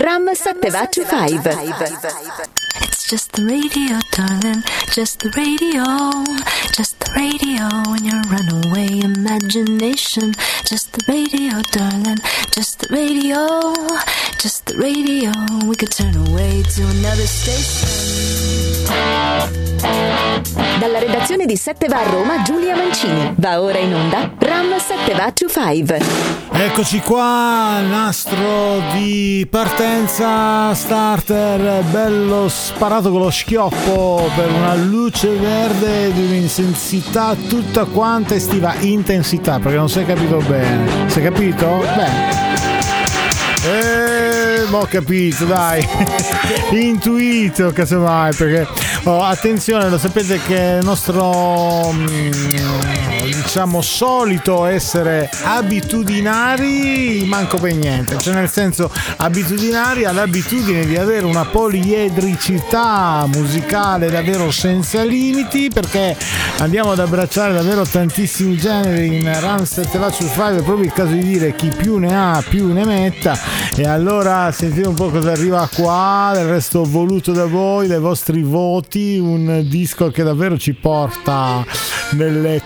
Ram 725. It's just the radio, darling, just the radio, just the radio in your runaway imagination. Just the radio, darling, just the radio, just the radio. We could turn away to another station. Dalla redazione di 7 va a Roma, Giulia Mancini. Va ora in onda Ram 725. Eccoci qua, nastro di partenza, starter bello sparato con lo schioppo per una luce verde di un'intensità tutta quanta estiva. Intensità, perché non si è capito bene. Si è capito? Beh. Ho capito, dai. Intuito, casomai, perché attenzione, lo sapete che il nostro diciamo solito essere abitudinari manco per niente, cioè nel senso abitudinari all'abitudine di avere una poliedricità musicale davvero senza limiti, perché andiamo ad abbracciare davvero tantissimi generi in Ram 725, è proprio il caso di dire chi più ne ha più ne metta. E allora sentite un po' cosa arriva qua, del resto voluto da voi, dai vostri voti, un disco che davvero ci porta nelle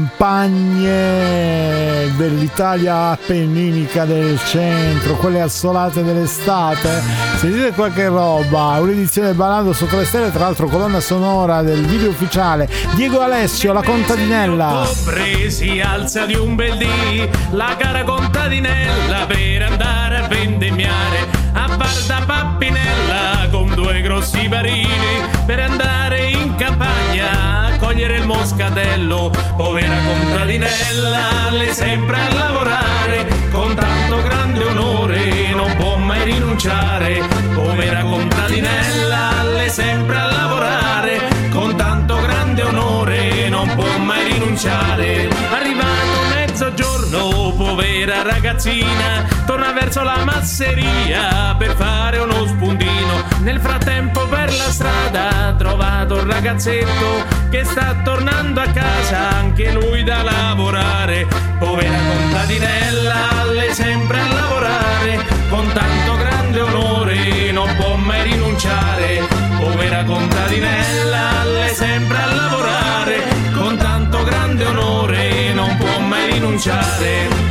campagne dell'Italia appenninica del centro, quelle assolate dell'estate. Sentite qualche roba, un'edizione ballando sotto le stelle, tra l'altro colonna sonora del video ufficiale Diego Alessio, La Contadinella. Si alza di un bel dì la cara contadinella per andare a vendemmiare a Varda Pappinella con 2 grossi barini per andare in campagna a cogliere il moscatello. Povera contadinella, lei sempre a lavorare con tanto grande onore, non può mai rinunciare. Povera contadinella, lei sempre a lavorare con tanto grande onore, non può mai rinunciare. Arrivato mezzogiorno, povera ragazzina torna verso la masseria per fare uno spuntino. Nel frattempo per la strada ha trovato un ragazzetto che sta tornando a casa, anche lui da lavorare. Povera contadinella, lei sempre a lavorare con tanto grande onore, non può mai rinunciare. Povera contadinella, lei sempre a lavorare con tanto grande onore, non può mai rinunciare.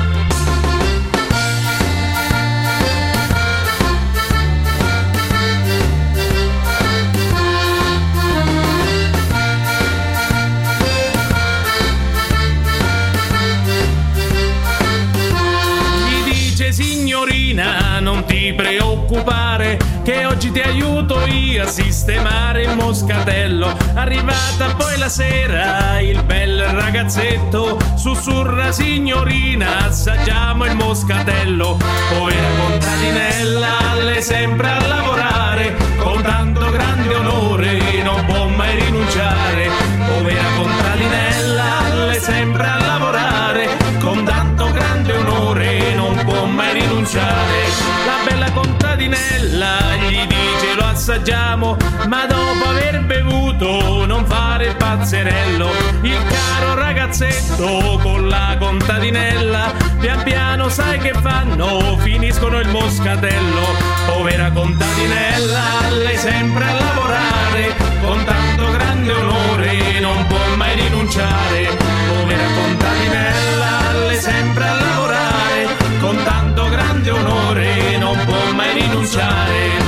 Signorina, non ti preoccupare, che oggi ti aiuto io a sistemare il moscatello. Arrivata poi la sera, il bel ragazzetto sussurra: signorina, assaggiamo il moscatello. Povera contadinella, lei sempre a lavorare con tanto grande onore, non può mai rinunciare. Povera contadinella, lei sempre a lavorare con tanto grande onore, non può mai rinunciare. La bella contadinella gli dice: lo assaggiamo, ma dopo aver bevuto non fare il pazzerello. Il caro ragazzetto con la contadinella pian piano sai che fanno, finiscono il moscatello. Povera contadinella, lei sempre a lavorare con tanto grande onore, non può mai rinunciare. Povera contadinella, lei sempre a lavorare con tanto grande onore, non può mai rinunciare.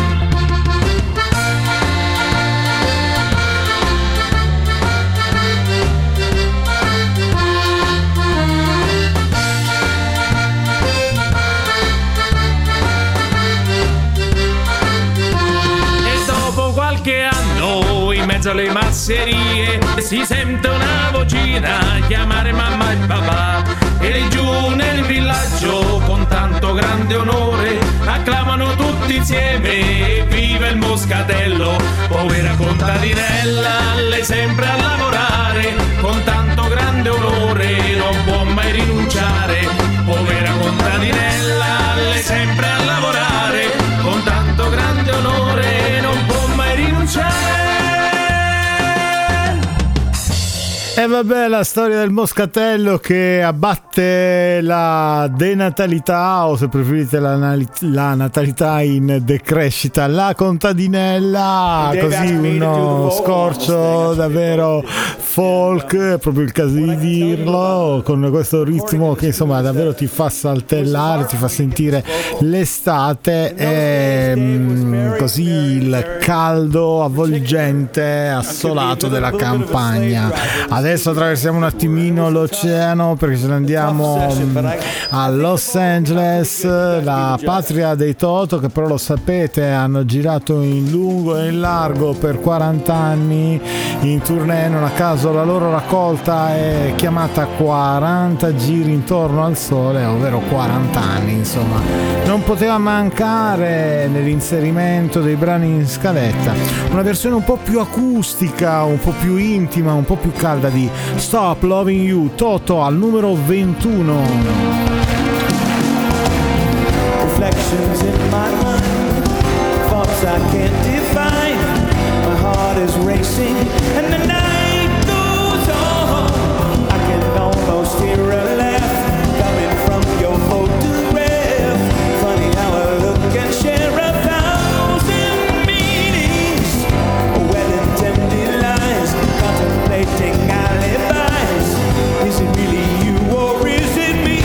In mezzo alle masserie si sente una vocina chiamare mamma e papà, e giù nel villaggio con tanto grande onore acclamano tutti insieme: viva il moscatello. Povera contadinella, lei sempre a lavorare con tanto grande onore, non può mai rinunciare. Povera contadinella, lei sempre a lavorare con tanto grande onore, non può mai rinunciare. E vabbè, la storia del moscatello che abbatte la denatalità, o se preferite la natalità in decrescita, la contadinella, così uno scorcio davvero folk, è proprio il caso di dirlo, con questo ritmo che insomma davvero ti fa saltellare, ti fa sentire l'estate e così il caldo avvolgente assolato della campagna. Adesso attraversiamo un attimino l'oceano perché ce ne andiamo a Los Angeles, la patria dei Toto, che però lo sapete hanno girato in lungo e in largo per 40 anni in tournée. Non a caso la loro raccolta è chiamata 40 giri intorno al sole, ovvero 40 anni, insomma non poteva mancare nell'inserimento dei brani in scaletta una versione un po' più acustica, un po' più intima, un po' più calda di Stop Loving You, Toto al numero 21. Reflections in my mind, thoughts I can't define. My heart is racing and the night goes on. I can almost hear a laugh coming from your photograph. Funny how I look and share a thousand meanings, well-intended lies, contemplating alibis. Is it really you or is it me,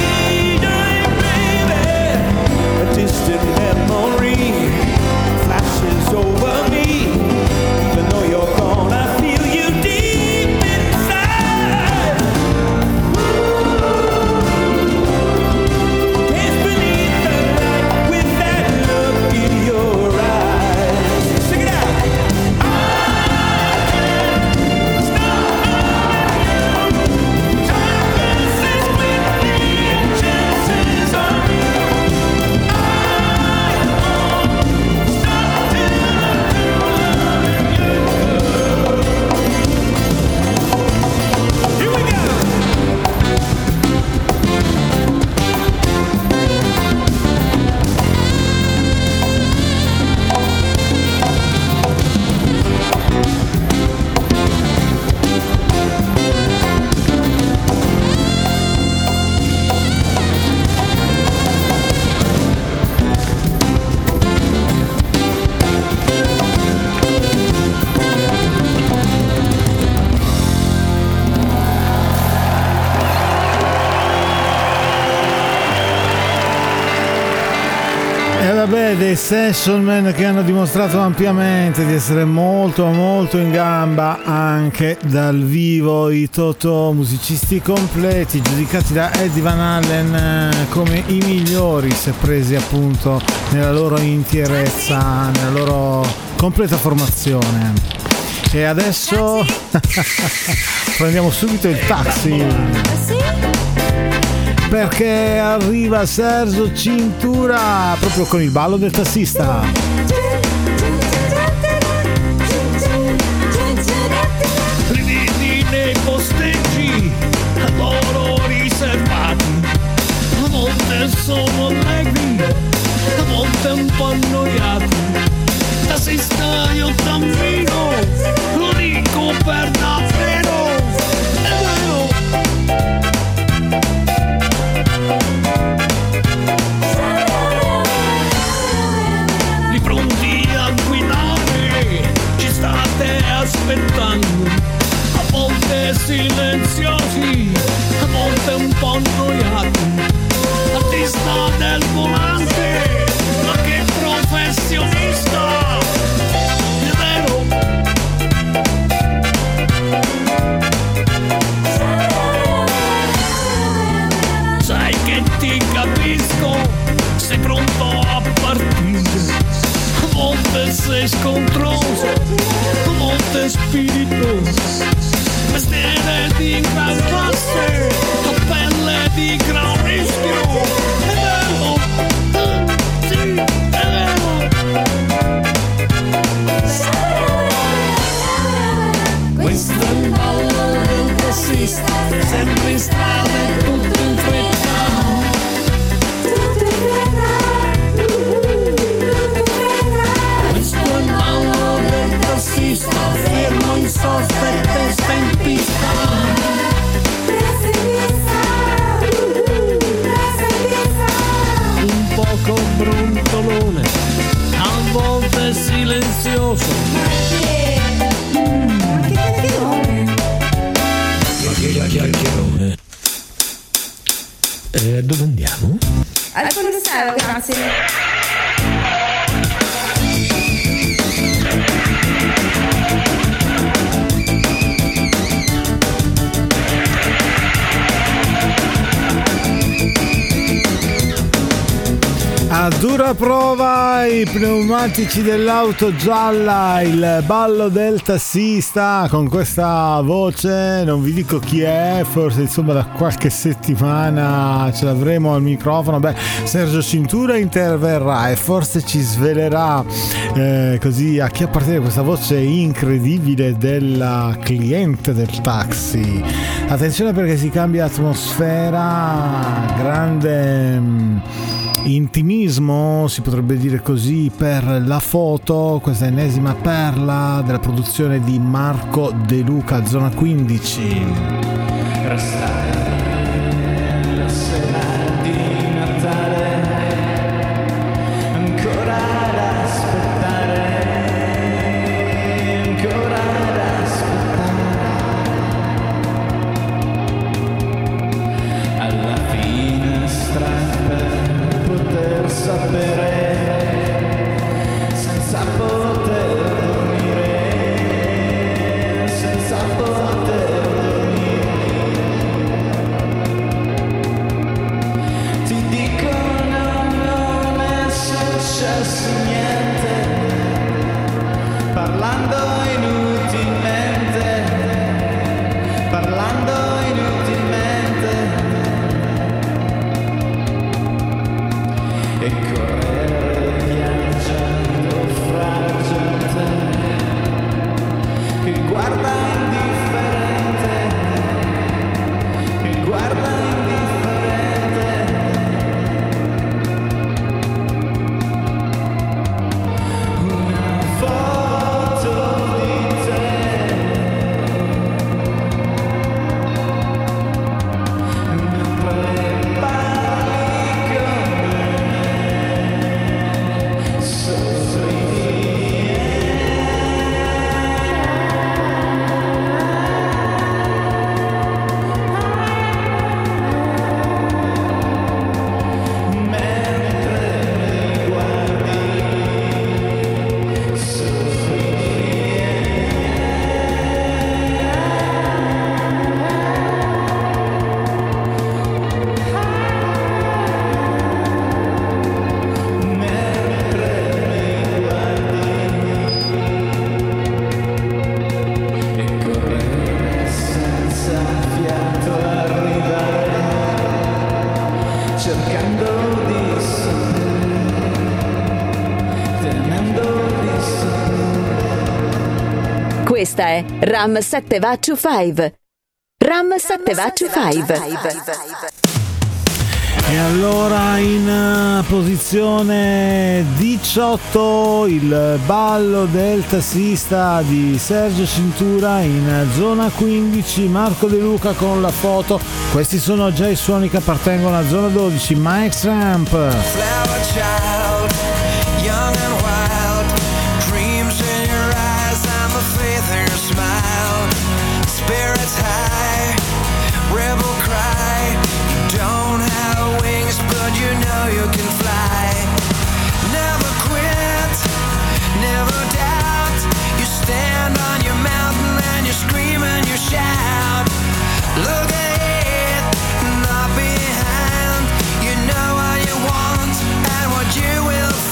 baby? A distant memory flashes over me. Even though you're gone, I feel you deep inside. It's beneath the light with that look in your eyes. Sing it out. Vabbè, dei Session Man che hanno dimostrato ampiamente di essere molto molto in gamba anche dal vivo. I Toto, musicisti completi, giudicati da Eddie Van Halen come i migliori se presi appunto nella loro intierezza, nella loro completa formazione. E adesso prendiamo subito il taxi, perché arriva Sergio Cintura proprio con il ballo del tassista. Rivedi nei posteggi, a loro riservati, a volte sono allegri, a volte un po' annoiati. Tassista io t'ammiro, lo dico per davvero, è vero. Pronti a guidare, ci state aspettando, a volte silenziosi, a volte un po' annoiati, artista del volante, ma che professionista, è vero. Sai che ti capisco, sei pronto a partire. A volte sei scontroso, a volte spiritoso, mestiere di gran classe, a pelle di gran rischio, è vero, sì, è vero. Questo è il ballo del tassista, sempre in strada e tutto in fretta. Fermo in sosta e testa in pista. favoloso. Dove andiamo? Al Colosseo, grazie. A dura prova i pneumatici dell'auto gialla, il ballo del tassista con questa voce, non vi dico chi è, forse insomma da qualche settimana ce l'avremo al microfono. Sergio Cintura interverrà e forse ci svelerà così a chi appartiene questa voce incredibile della cliente del taxi. Attenzione perché si cambia atmosfera, grande intimismo, si potrebbe dire così, per la foto, questa ennesima perla della produzione di Marco De Luca, Zona 15. Restare la sera di Natale, ancora ad aspettare, ancora ad aspettare, alla finestra per poter sapere, senza poter dormire, senza poter dormire. Ti dicono non è successo niente, parlando inutilmente, parlando inutilmente, e correre piangendo fra gente che guarda indifferente, che guarda indifferente. Una foto di te, mentre parli con me, sorridi. Mentre mi guardi, e correre senza fiato, arrivare cercando di sapere, temendo di sapere. Questa è Ram 7 va to 5. Ram 7 va to 5. E allora in posizione 18 il ballo del tassista di Sergio Cintura, in zona 15 Marco De Luca con la foto. Questi sono già i suoni che appartengono a zona 12, Mike Tramp. Flower child, young and wild, dreams in your eyes, I'm a faith in your smile. Spirits high, rebel cry. You don't have wings, but you know you can fly. Never quit, never doubt. You stand on your mountain and you scream and you shout. Look ahead, not behind. You know what you want and what you will find.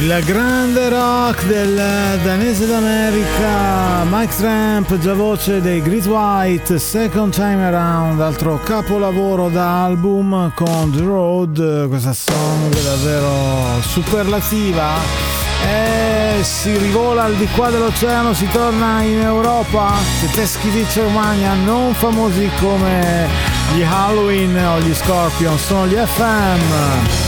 Il grande rock del danese d'America, Mike Tramp, già voce dei Great White, Second Time Around, altro capolavoro da album con The Road, questa song davvero superlativa. E si rivola al di qua dell'oceano, si torna in Europa, tedeschi di Germania, non famosi come gli Halloween o gli Scorpions, sono gli FM.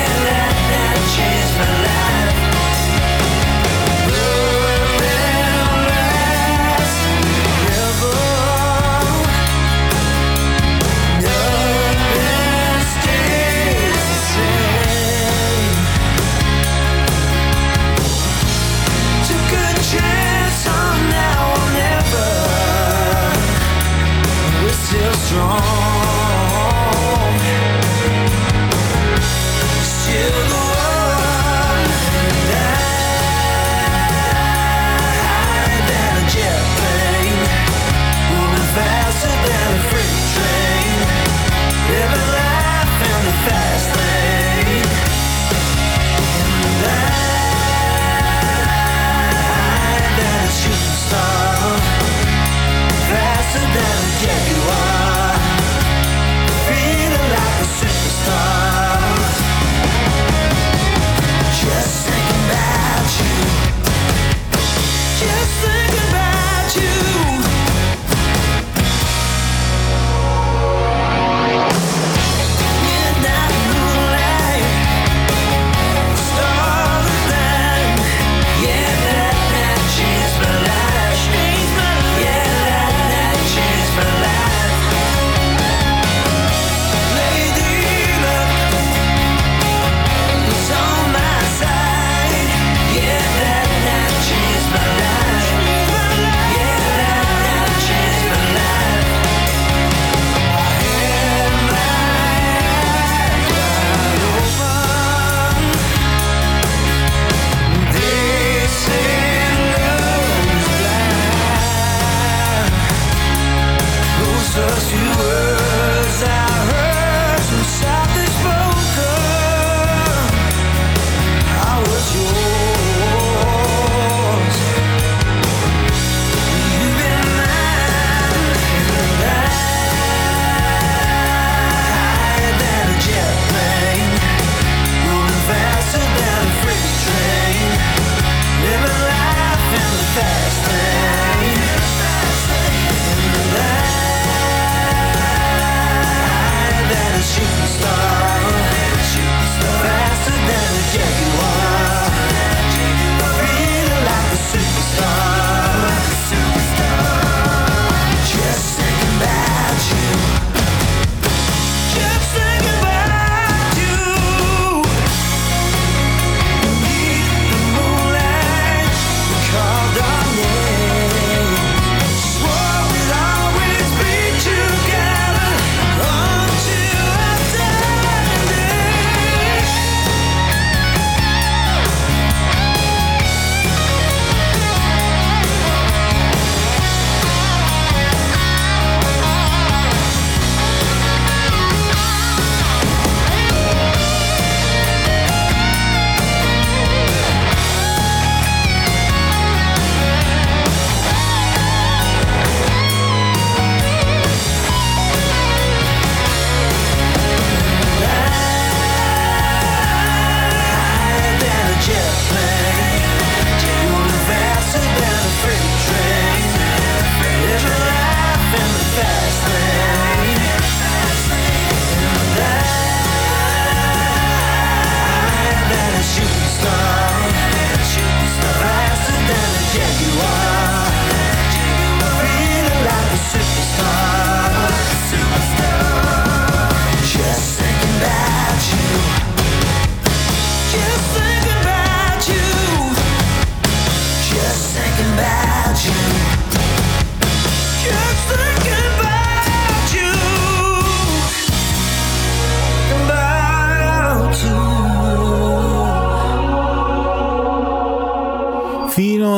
Changed my life.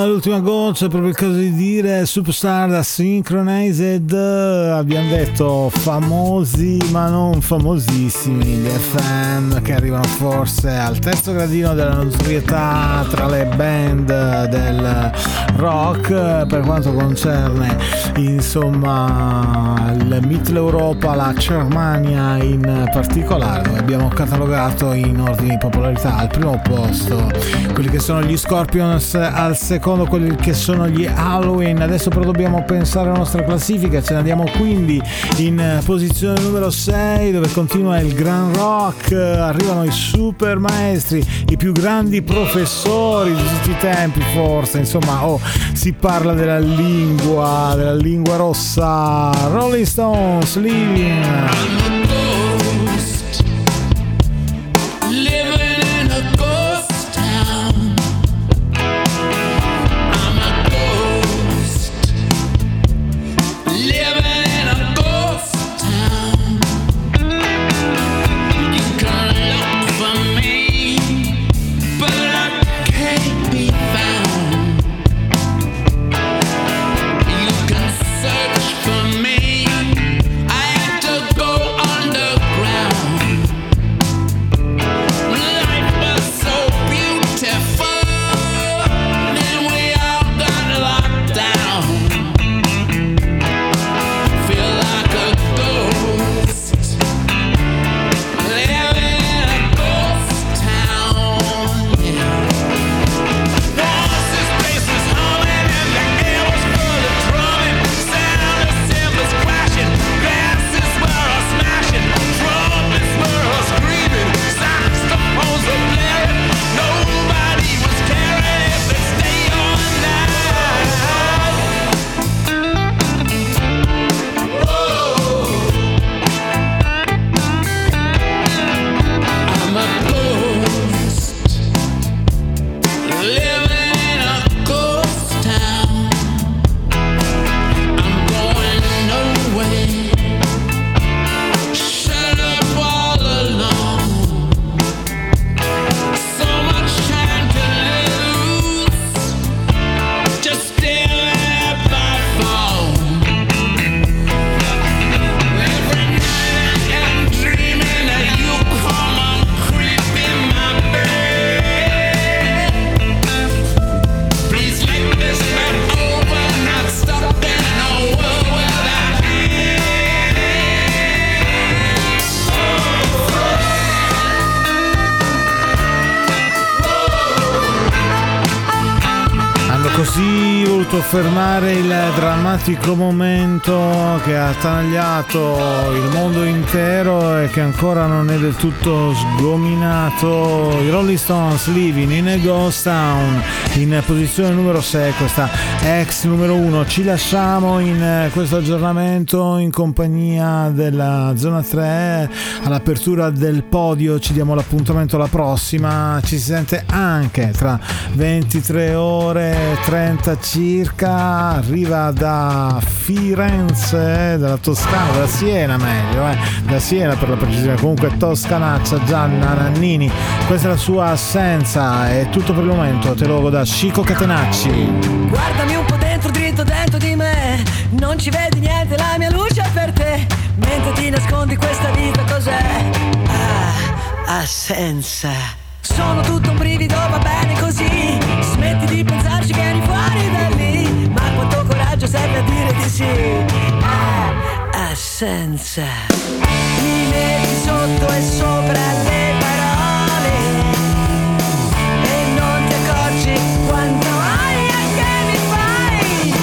all'ultima goccia, proprio il caso di dire, Superstar da Synchronized. Abbiamo detto famosi ma non famosissimi, gli FM che arrivano forse al terzo gradino della notorietà tra le band del rock per quanto concerne insomma il Mitteleuropa, la Germania in particolare, dove abbiamo catalogato in ordine di popolarità al primo posto quelli che sono gli Scorpions, al secondo quelli che sono gli Halloween. Adesso però dobbiamo pensare alla nostra classifica, ce ne andiamo quindi in posizione numero 6, dove continua il gran rock, arrivano i super maestri, i più grandi professori di tutti i tempi forse, insomma, si parla della lingua rossa, Rolling Stones, Living. Così voluto fermare il drammatico momento che ha attanagliato il mondo intero e che ancora non è del tutto sgominato. I Rolling Stones, Living in a Ghost Town, in posizione numero 6, questa ex numero 1. Ci lasciamo in questo aggiornamento in compagnia della zona 3 all'apertura del podio. Ci diamo l'appuntamento alla prossima, ci si sente anche tra 23 ore 30 circa, arriva da Firenze, dalla Toscana, da Siena meglio, da Siena per la precisione, comunque toscanaccia, Gianna Nannini, questa è la sua Assenza, è tutto per il momento, te lo godo da Chico Catenacci. Guardami un po' dentro, dritto dentro di me, non ci vedi niente, la mia luce è per te, mentre ti nascondi questa vita cos'è? Assenza. Sono tutto un brivido, va bene così, smetti di pensarci che vieni fuori da lì, ma quanto coraggio serve a dire di sì. Assenza. Mi metti sotto e sopra le parole e non ti accorgi quanto aria che mi fai.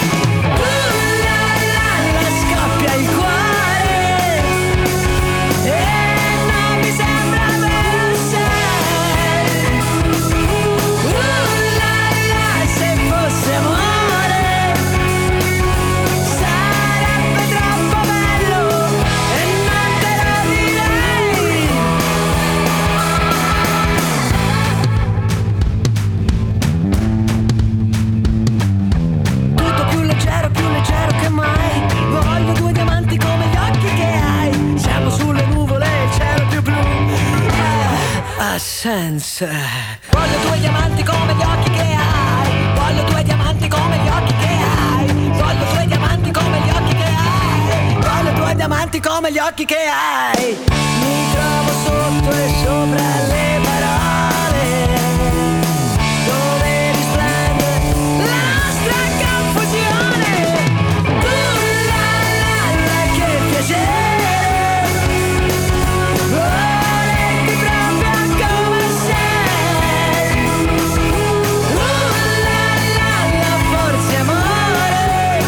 La scoppia il cuore e non mi sembra vero sei. Se fosse amore sarebbe troppo bello e non te lo direi. Tutto più leggero che mai. Voglio due diamanti come gli occhi che hai. Siamo sulle nuvole, il cielo più blu. Assenza. Voglio due diamanti come gli occhi che hai. Voglio due diamanti come gli occhi che hai. Voglio due diamanti come gli occhi che hai. Voglio due diamanti come gli occhi che hai. Mi trovo sotto e sopra le parole dove risplende la nostra confusione. La la la che piacere, volerti proprio come sei. La la forse amore,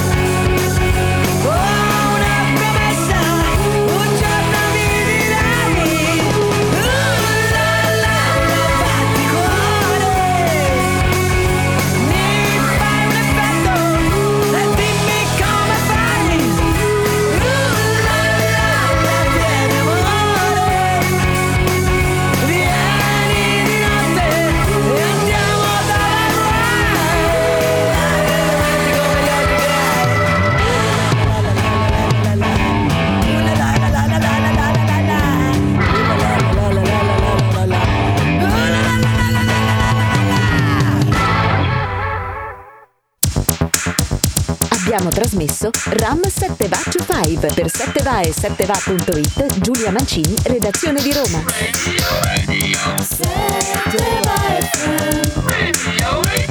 oh una promessa, un giorno mi dirai. La batti cuore, mi fai un effetto e dimmi come fai. Vieni amore, vieni di notte e andiamo Abbiamo trasmesso Ram 7 Va to 5 per 7va e 7va.it. Giulia Mancini, redazione di Roma. Radio. 7va FM. Radio.